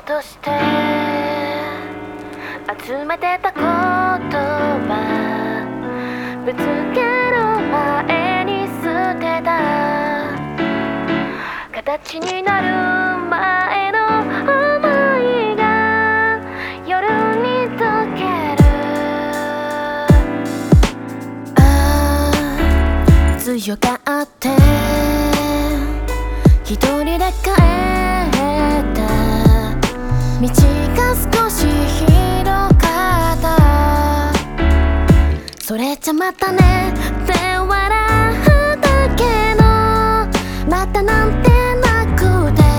として集めてた言葉ぶつける前に捨てた形になる前の想いが夜に溶ける。強がって一人で帰った道が少し広かった。それじゃまたねって笑うだけのまたなんてなくて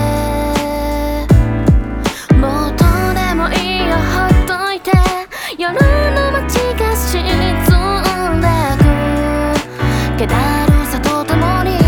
もうどうでもいいよほっといて。夜の街が沈んでく気だるさとともに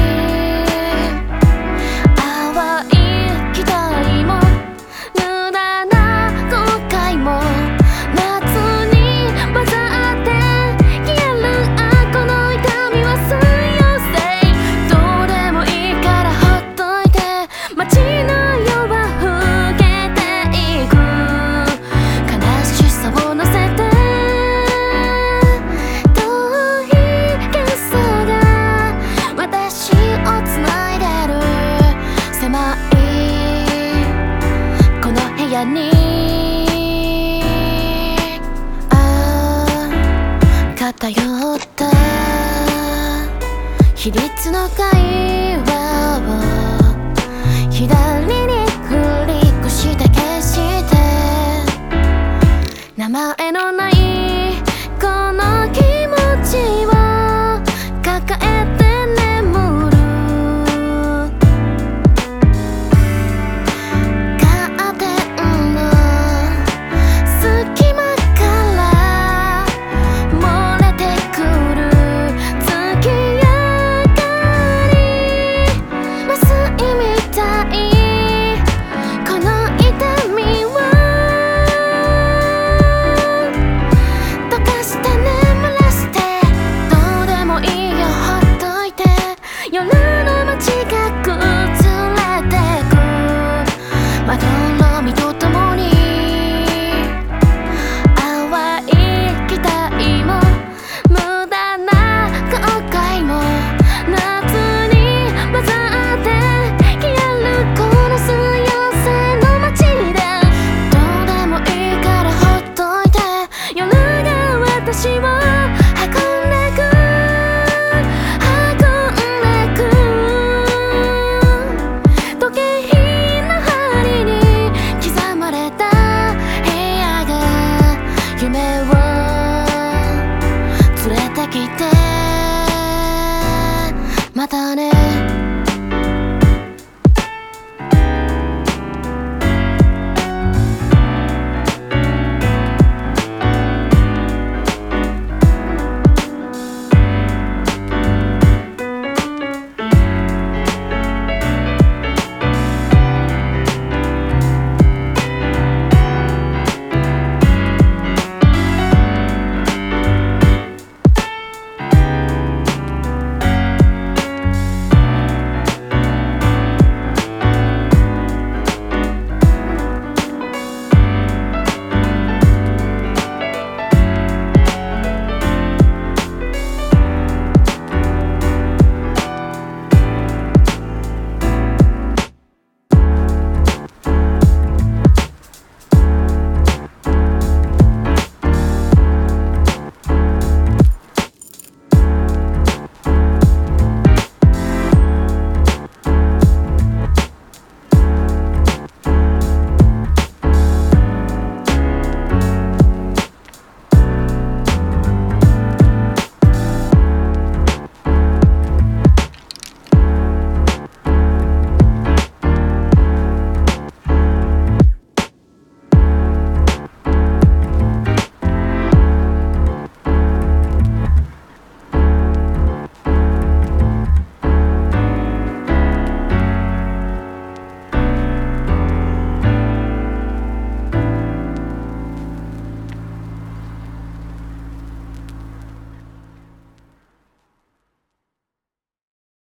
偏った比率の階